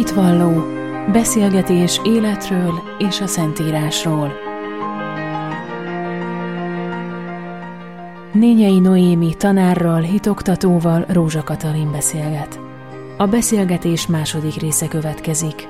Hitvalló, beszélgetés életről és a Szentírásról. Nényei Noémi tanárral, hitoktatóval Rózsa Katalin beszélget. A beszélgetés második része következik.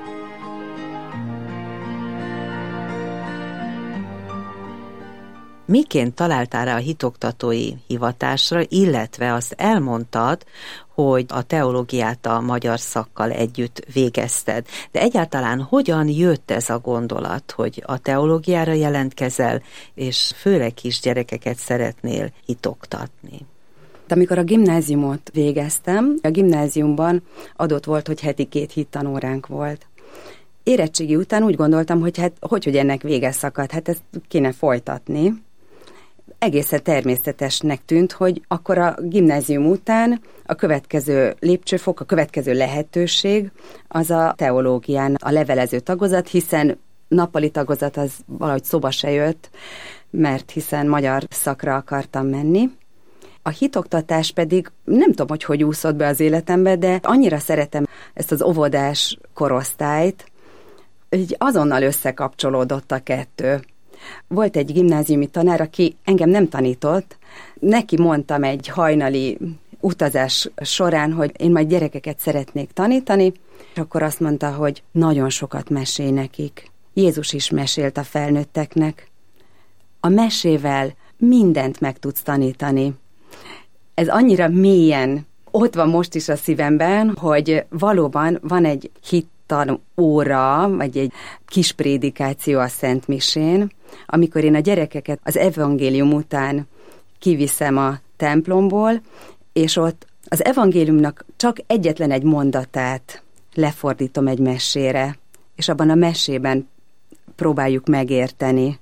Miként találtál rá a hitoktatói hivatásra, illetve azt elmondtad, hogy a teológiát a magyar szakkal együtt végezted. De egyáltalán hogyan jött ez a gondolat, hogy a teológiára jelentkezel, és főleg kisgyerekeket szeretnél hitoktatni? Amikor a gimnáziumot végeztem, a gimnáziumban adott volt, hogy heti 2 hittanóránk volt. Érettségi után úgy gondoltam, hogy hogy ennek vége szakad, ezt kéne folytatni. Egészen természetesnek tűnt, hogy akkor a gimnázium után a következő lépcsőfok, a következő lehetőség az a teológián a levelező tagozat, hiszen nappali tagozat az valahogy szóba se jött, mert hiszen magyar szakra akartam menni. A hitoktatás pedig nem tudom, hogy úszott be az életembe, de annyira szeretem ezt az óvodás korosztályt, hogy azonnal összekapcsolódott a kettő. Volt egy gimnáziumi tanár, aki engem nem tanított, neki mondtam egy hajnali utazás során, hogy én majd gyerekeket szeretnék tanítani, és akkor azt mondta, hogy nagyon sokat mesélj nekik. Jézus is mesélt a felnőtteknek. A mesével mindent meg tudsz tanítani. Ez annyira mélyen ott van most is a szívemben, hogy valóban van egy hittanóra, vagy egy kis prédikáció a Szent Misén, amikor én a gyerekeket az evangélium után kiviszem a templomból, és ott az evangéliumnak csak egyetlen egy mondatát lefordítom egy mesére, és abban a mesében próbáljuk megérteni.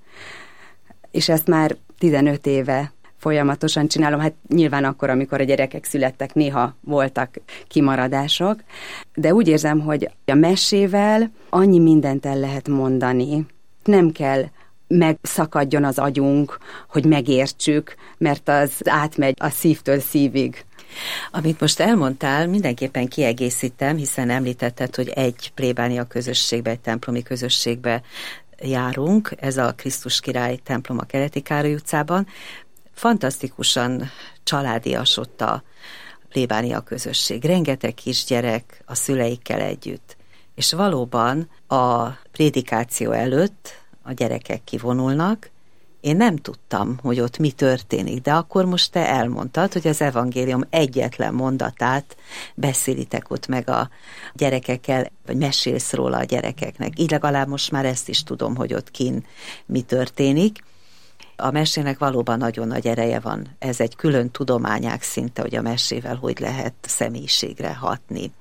És ezt már 15 éve folyamatosan csinálom, nyilván akkor, amikor a gyerekek születtek, néha voltak kimaradások, de úgy érzem, hogy a mesével annyi mindent el lehet mondani. Nem kell megszakadjon az agyunk, hogy megértsük, mert az átmegy a szívtől szívig. Amit most elmondtál, mindenképpen kiegészítem, hiszen említetted, hogy egy plébánia közösségbe, egy templomi közösségbe járunk, ez a Krisztus Király templom a Keleti Károly utcában. Fantasztikusan családias ott a plébánia közösség. Rengeteg kisgyerek a szüleikkel együtt. És valóban a prédikáció előtt a gyerekek kivonulnak. Én nem tudtam, hogy ott mi történik, de akkor most te elmondtad, hogy az evangélium egyetlen mondatát beszélitek ott meg a gyerekekkel, vagy mesélsz róla a gyerekeknek. Így legalább most már ezt is tudom, hogy ott kint mi történik. A mesének valóban nagyon nagy ereje van. Ez egy külön tudományág szinte, hogy a mesével hogy lehet személyiségre hatni.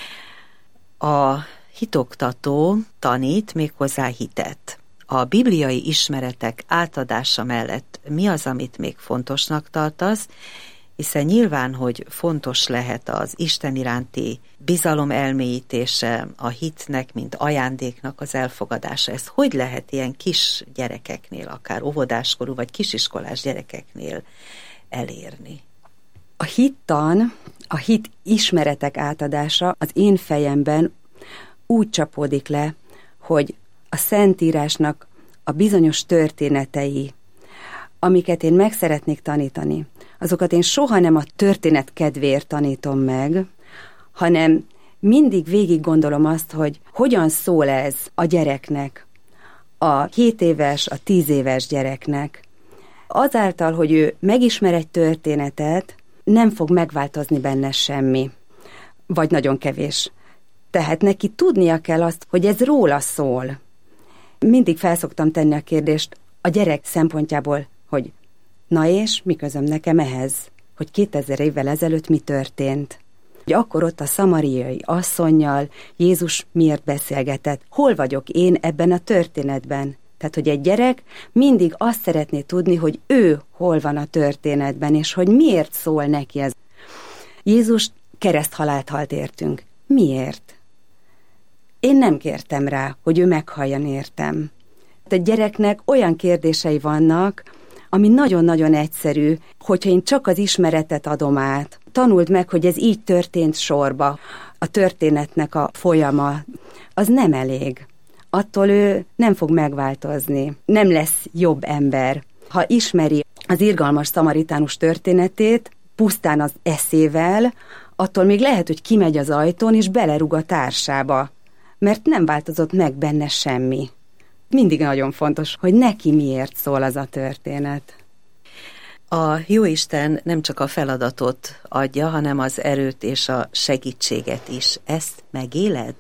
A hitoktató tanít méghozzá hitet. A bibliai ismeretek átadása mellett mi az, amit még fontosnak tartasz, hiszen nyilván, hogy fontos lehet az Isten iránti bizalom elmélyítése, a hitnek, mint ajándéknak az elfogadása. Ez hogy lehet ilyen kis gyerekeknél, akár óvodáskorú vagy kisiskolás gyerekeknél elérni? A hittan, a hit ismeretek átadása az én fejemben úgy csapódik le, hogy a Szentírásnak a bizonyos történetei, amiket én meg szeretnék tanítani, azokat én soha nem a történet kedvéért tanítom meg, hanem mindig végig gondolom azt, hogy hogyan szól ez a gyereknek, a 7 éves, a 10 éves gyereknek. Azáltal, hogy ő megismer egy történetet, nem fog megváltozni benne semmi, vagy nagyon kevés. Tehát neki tudnia kell azt, hogy ez róla szól. Mindig felszoktam tenni a kérdést a gyerek szempontjából, hogy na és mi közöm nekem ehhez, hogy 2000 évvel ezelőtt mi történt. Hogy akkor ott a szamariai asszonnyal Jézus miért beszélgetett, hol vagyok én ebben a történetben. Tehát, hogy egy gyerek mindig azt szeretné tudni, hogy ő hol van a történetben, és hogy miért szól neki ez. Jézus kereszthalált halt értünk. Miért? Én nem kértem rá, hogy ő meghalljon értem. A gyereknek olyan kérdései vannak, ami nagyon-nagyon egyszerű, hogyha én csak az ismeretet adom át. Tanuld meg, hogy ez így történt sorba, a történetnek a folyama, az nem elég. Attól ő nem fog megváltozni, nem lesz jobb ember. Ha ismeri az irgalmas szamaritánus történetét, pusztán az eszével, attól még lehet, hogy kimegy az ajtón, és belerúg a társába, mert nem változott meg benne semmi. Mindig nagyon fontos, hogy neki miért szól az a történet. A Jóisten nem csak a feladatot adja, hanem az erőt és a segítséget is. Ezt megéled?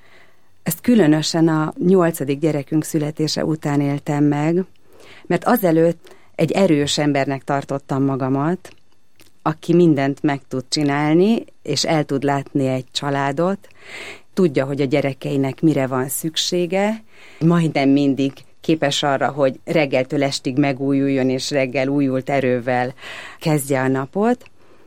Ezt különösen a 8. gyerekünk születése után éltem meg, mert azelőtt egy erős embernek tartottam magamat, aki mindent meg tud csinálni, és el tud látni egy családot, tudja, hogy a gyerekeinek mire van szüksége, majdnem mindig képes arra, hogy reggeltől estig megújuljon, és reggel újult erővel kezdje a napot.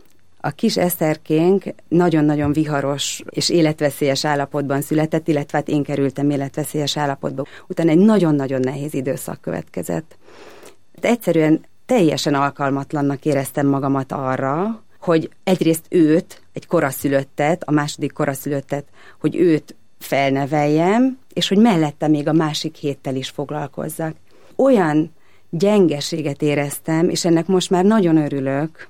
A kis Eszterkénk nagyon-nagyon viharos és életveszélyes állapotban született, illetve hát én kerültem életveszélyes állapotba. Utána egy nagyon-nagyon nehéz időszak következett. Egyszerűen teljesen alkalmatlannak éreztem magamat arra, hogy egyrészt őt, egy koraszülöttet, a második koraszülöttet, hogy őt felneveljem, és hogy mellette még a másik héttel is foglalkozzak. Olyan gyengeséget éreztem, és ennek most már nagyon örülök,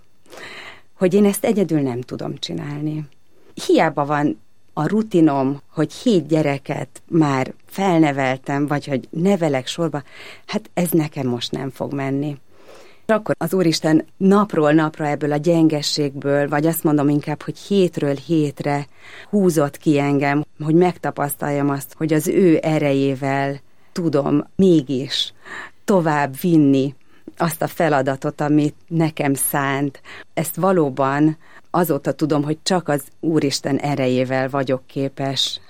hogy én ezt egyedül nem tudom csinálni. Hiába van a rutinom, hogy 7 gyereket már felneveltem, vagy hogy nevelek sorba, hát ez nekem most nem fog menni. Akkor az Úristen napról napra ebből a gyengességből, vagy azt mondom inkább, hogy hétről hétre húzott ki engem, hogy megtapasztaljam azt, hogy az ő erejével tudom mégis tovább vinni azt a feladatot, amit nekem szánt. Ezt valóban azóta tudom, hogy csak az Úristen erejével vagyok képes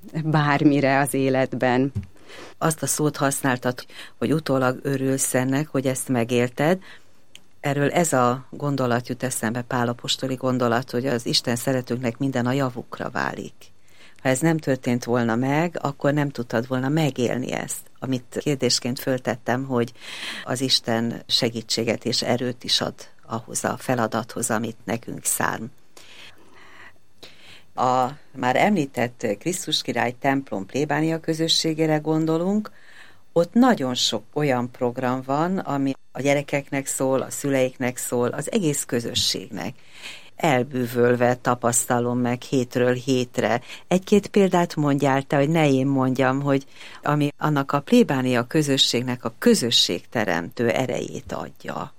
bármire az életben. Azt a szót használtad, hogy utólag örülsz ennek, hogy ezt megélted. Erről ez a gondolat jut eszembe, Pál apostoli gondolat, hogy az Isten szeretőknek minden a javukra válik. Ha ez nem történt volna meg, akkor nem tudtad volna megélni ezt. Amit kérdésként föltettem, hogy az Isten segítséget és erőt is ad ahhoz a feladathoz, amit nekünk szán. A már említett Krisztus Király templom plébánia közösségére gondolunk, ott nagyon sok olyan program van, ami a gyerekeknek szól, a szüleiknek szól, az egész közösségnek. Elbűvölve tapasztalom meg hétről hétre. Egy-két példát mondjál te, hogy ne én mondjam, hogy ami annak a plébánia közösségnek a közösségteremtő erejét adja.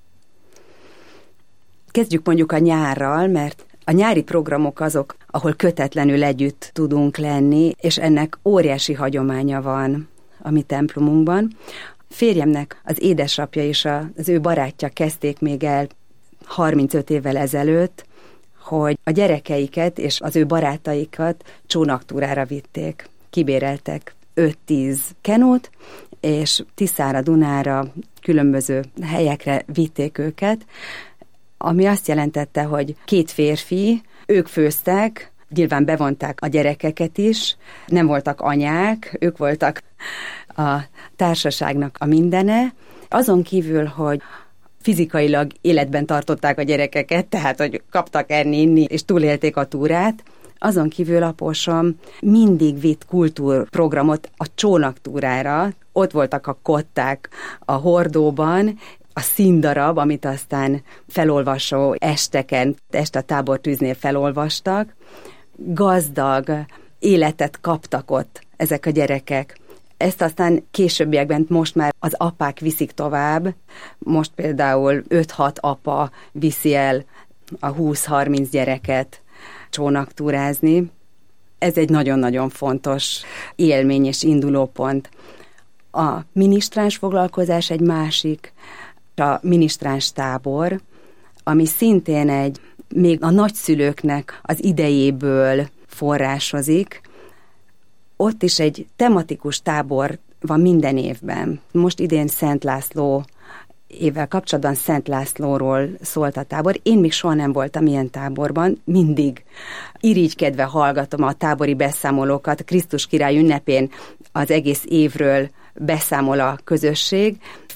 Kezdjük mondjuk a nyárral, mert a nyári programok azok, ahol kötetlenül együtt tudunk lenni, és ennek óriási hagyománya van a mi templomunkban. Férjemnek az édesapja és az ő barátja kezdték még el 35 évvel ezelőtt, hogy a gyerekeiket és az ő barátaikat csónaktúrára vitték. Kibéreltek 5-10 kenót, és Tiszára, Dunára, különböző helyekre vitték őket, ami azt jelentette, hogy 2 férfi, ők főztek, nyilván bevonták a gyerekeket is, nem voltak anyák, ők voltak a társaságnak a mindene, azon kívül, hogy fizikailag életben tartották a gyerekeket, tehát, hogy kaptak enni, inni, és túlélték a túrát, azon kívül apósom mindig vitt kultúrprogramot a csónaktúrára, ott voltak a kották a hordóban, a színdarab, amit aztán felolvasó esteken, este a tábortűznél felolvastak, gazdag életet kaptak ott ezek a gyerekek. Ezt aztán későbbiekben most már az apák viszik tovább. Most például 5-6 apa viszi el a 20-30 gyereket csónaktúrázni. Ez egy nagyon-nagyon fontos élmény és indulópont. A minisztráns foglalkozás egy másik, a minisztráns tábor, ami szintén még a nagyszülőknek az idejéből forrásozik. Ott is egy tematikus tábor van minden évben. Most idén Szent László évvel kapcsolatban Szent Lászlóról szólt a tábor. Én még soha nem voltam ilyen táborban, mindig irigykedve hallgatom a tábori beszámolókat. Krisztus Király ünnepén az egész évről beszámol a közösség.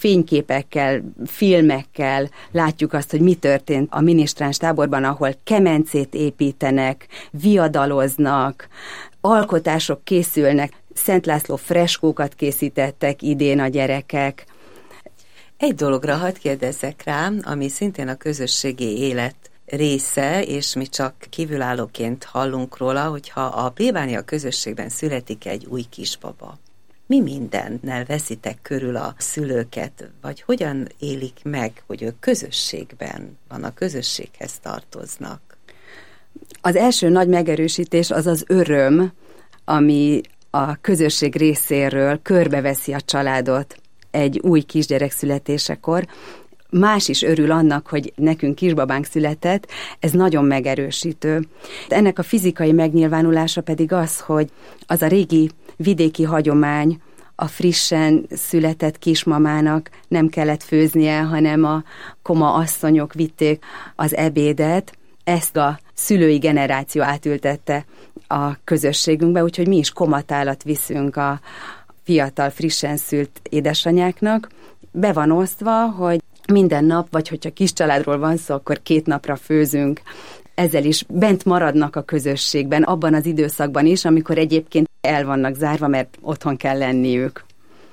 fényképekkel, filmekkel látjuk azt, hogy mi történt a minisztráns táborban, ahol kemencét építenek, viadaloznak, alkotások készülnek, Szent László freskókat készítettek idén a gyerekek. Egy dologra hadd kérdezzek rám, ami szintén a közösségi élet része, és mi csak kívülállóként hallunk róla, hogyha a plébánia közösségben születik egy új kisbaba. Mi mindennel veszitek körül a szülőket, vagy hogyan élik meg, hogy ők közösségben van, a közösséghez tartoznak? Az első nagy megerősítés az az öröm, ami a közösség részéről körbeveszi a családot egy új kisgyerek születésekor. Más is örül annak, hogy nekünk kisbabánk született, ez nagyon megerősítő. Ennek a fizikai megnyilvánulása pedig az, hogy az a régi vidéki hagyomány, a frissen született kismamának nem kellett főznie, hanem a koma asszonyok vitték az ebédet. Ezt a szülői generáció átültette a közösségünkbe, úgyhogy mi is komatálat viszünk a fiatal, frissen szült édesanyáknak. Be van osztva, hogy minden nap, vagy hogyha kis családról van szó, akkor 2 napra főzünk. Ezzel is bent maradnak a közösségben, abban az időszakban is, amikor egyébként el vannak zárva, mert otthon kell lenniük.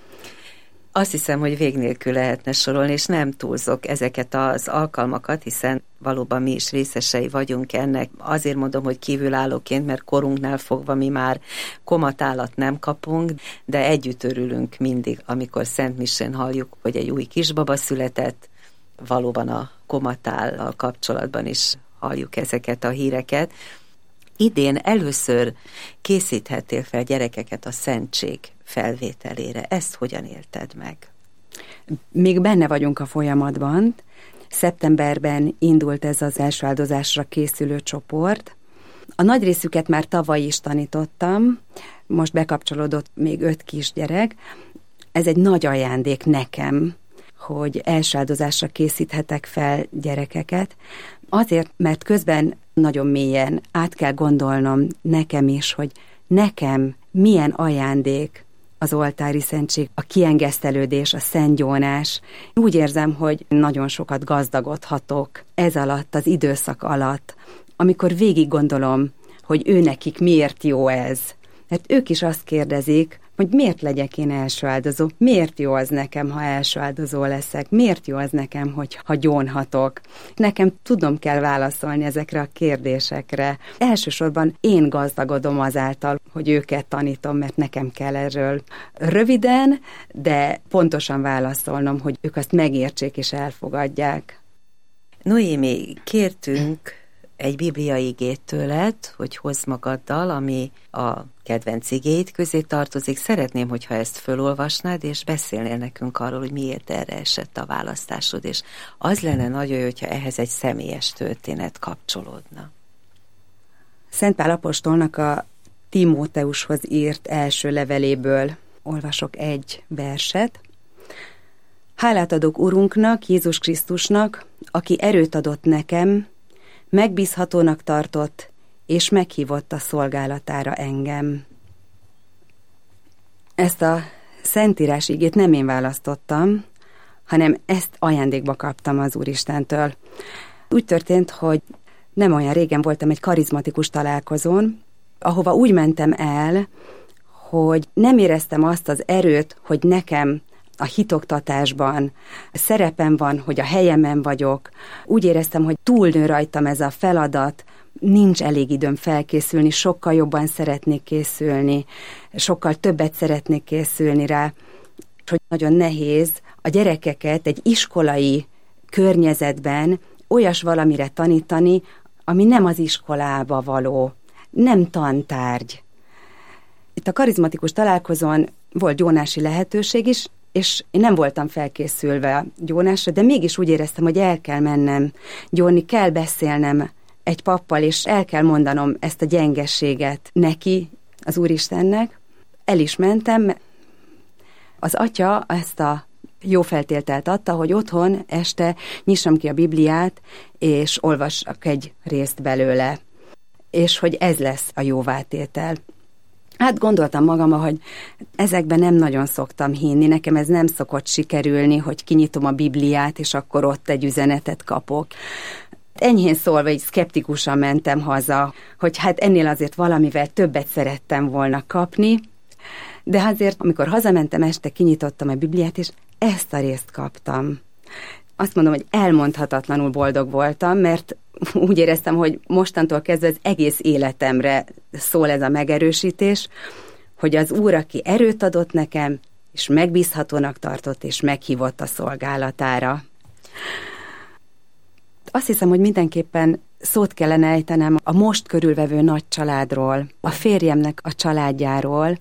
Azt hiszem, hogy vég nélkül lehetne sorolni, és nem túlzok ezeket az alkalmakat, hiszen valóban mi is részesei vagyunk ennek. Azért mondom, hogy kívülállóként, mert korunknál fogva mi már komatálat nem kapunk, de együtt örülünk mindig, amikor Szent Misén halljuk, hogy egy új kisbaba született. Valóban a komatállal kapcsolatban is halljuk ezeket a híreket. Idén először készíthettél fel gyerekeket a szentség felvételére. Ezt hogyan élted meg? Még benne vagyunk a folyamatban. Szeptemberben indult ez az első áldozásra készülő csoport. A nagy részüket már tavaly is tanítottam, most bekapcsolódott még 5 kisgyerek. Ez egy nagy ajándék nekem, hogy első áldozásra készíthetek fel gyerekeket. Azért, mert közben nagyon mélyen át kell gondolnom nekem is, hogy nekem milyen ajándék az oltári szentség, a kiengesztelődés, a szentgyónás. Úgy érzem, hogy nagyon sokat gazdagodhatok ez alatt, az időszak alatt, amikor végig gondolom, hogy őnekik miért jó ez. Mert ők is azt kérdezik, hogy miért legyek én első áldozó, miért jó az nekem, ha első áldozó leszek, miért jó az nekem, ha gyónhatok. Nekem tudnom kell válaszolni ezekre a kérdésekre. Elsősorban én gazdagodom azáltal, hogy őket tanítom, mert nekem kell erről röviden, de pontosan válaszolnom, hogy ők azt megértsék és elfogadják. Noémi, kértünk egy bibliai igét tőled, hogy hozz magaddal, ami a kedvenc igéid közé tartozik. Szeretném, hogyha ezt fölolvasnád, és beszélnél nekünk arról, hogy miért erre esett a választásod, és az lenne nagyon jó, hogyha ehhez egy személyes történet kapcsolódna. Szent Pál apostolnak a Timóteushoz írt első leveléből olvasok egy verset. Hálát adok Urunknak, Jézus Krisztusnak, aki erőt adott nekem, megbízhatónak tartott, és meghívott a szolgálatára engem. Ezt a szentírás igét nem én választottam, hanem ezt ajándékba kaptam az Úristentől. Úgy történt, hogy nem olyan régen voltam egy karizmatikus találkozón, ahova úgy mentem el, hogy nem éreztem azt az erőt, hogy nekem a hitoktatásban szerepem van, hogy a helyemen vagyok. Úgy éreztem, hogy túlnő rajtam ez a feladat, nincs elég időm felkészülni, sokkal jobban szeretnék készülni, sokkal többet szeretnék készülni rá, hogy nagyon nehéz a gyerekeket egy iskolai környezetben olyas valamire tanítani, ami nem az iskolába való, nem tantárgy. Itt a karizmatikus találkozón volt gyónási lehetőség is, és én nem voltam felkészülve a gyónásra, de mégis úgy éreztem, hogy el kell mennem gyónni, kell beszélnem egy pappal, és el kell mondanom ezt a gyengességet neki, az Úristennek. El is mentem. Az atya ezt a jó feltételt adta, hogy otthon este nyissam ki a Bibliát, és olvassak egy részt belőle. És hogy ez lesz a jóvátétel. Hát gondoltam magamra, hogy ezekben nem nagyon szoktam hinni, nekem ez nem szokott sikerülni, hogy kinyitom a Bibliát, és akkor ott egy üzenetet kapok. Enyhén szólva, így szkeptikusan mentem haza, hogy hát ennél azért valamivel többet szerettem volna kapni, de azért, amikor hazamentem este, kinyitottam a Bibliát, és ezt a részt kaptam. Azt mondom, hogy elmondhatatlanul boldog voltam, mert úgy éreztem, hogy mostantól kezdve az egész életemre szól ez a megerősítés, hogy az Úr, aki erőt adott nekem, és megbízhatónak tartott, és meghívott a szolgálatára. Azt hiszem, hogy mindenképpen szót kellene ejtenem a most körülvevő nagy családról, a férjemnek a családjáról,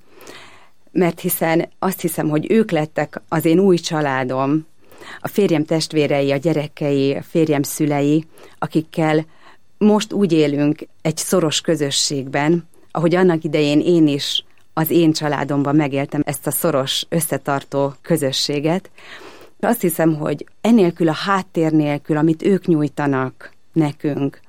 mert hiszen azt hiszem, hogy ők lettek az én új családom, a férjem testvérei, a gyerekei, a férjem szülei, akikkel most úgy élünk egy szoros közösségben, ahogy annak idején én is az én családomban megéltem ezt a szoros, összetartó közösséget. Azt hiszem, hogy enélkül a háttér nélkül, amit ők nyújtanak nekünk,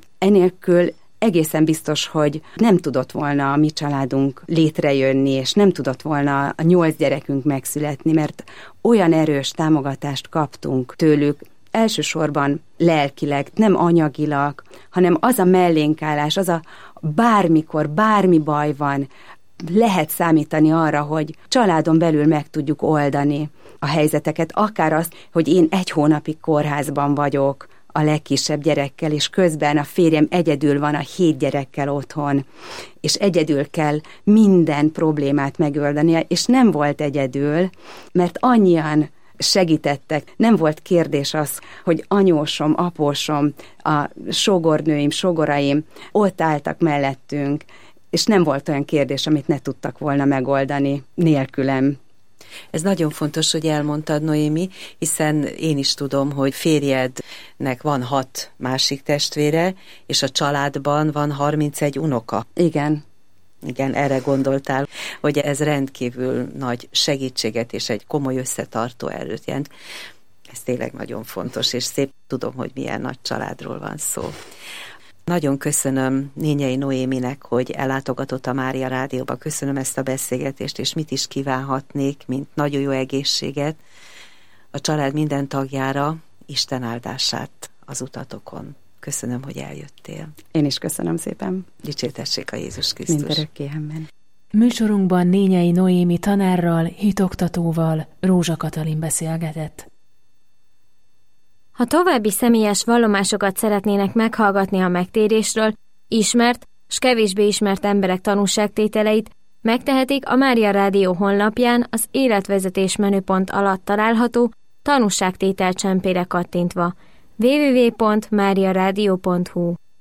enélkül egészen biztos, hogy nem tudott volna a mi családunk létrejönni, és nem tudott volna a 8 gyerekünk megszületni, mert olyan erős támogatást kaptunk tőlük, elsősorban lelkileg, nem anyagilag, hanem az a mellénkállás, az a bármikor, bármi baj van, lehet számítani arra, hogy családon belül meg tudjuk oldani a helyzeteket, akár az, hogy én 1 hónapig kórházban vagyok a legkisebb gyerekkel, és közben a férjem egyedül van a 7 gyerekkel otthon, és egyedül kell minden problémát megoldania, és nem volt egyedül, mert annyian segítettek. Nem volt kérdés az, hogy anyósom, apósom, a sógornőim, sógoraim ott álltak mellettünk, és nem volt olyan kérdés, amit ne tudtak volna megoldani nélkülem. Ez nagyon fontos, hogy elmondtad, Noémi, hiszen én is tudom, hogy férjednek van 6 másik testvére, és a családban van 31 unoka. Igen. Igen, erre gondoltál, hogy ez rendkívül nagy segítséget és egy komoly összetartó erőt jelent. Ez tényleg nagyon fontos, és szép, tudom, hogy milyen nagy családról van szó. Nagyon köszönöm Nényei Noéminek, hogy ellátogatott a Mária Rádióba. Köszönöm ezt a beszélgetést, és mit is kívánhatnék, mint nagyon jó egészséget a család minden tagjára, Isten áldását az utatokon. Köszönöm, hogy eljöttél. Én is köszönöm szépen. Dicsértessék a Jézus Krisztus. Mindörökké, amen. Műsorunkban Nényei Noémi tanárral, hitoktatóval Rózsa Katalin beszélgetett. Ha további személyes vallomásokat szeretnének meghallgatni a megtérésről, ismert s kevésbé ismert emberek tanúságtételeit, megtehetik a Mária Rádió honlapján az életvezetés menüpont alatt található tanúságtétel csempére kattintva www.mariaradio.hu.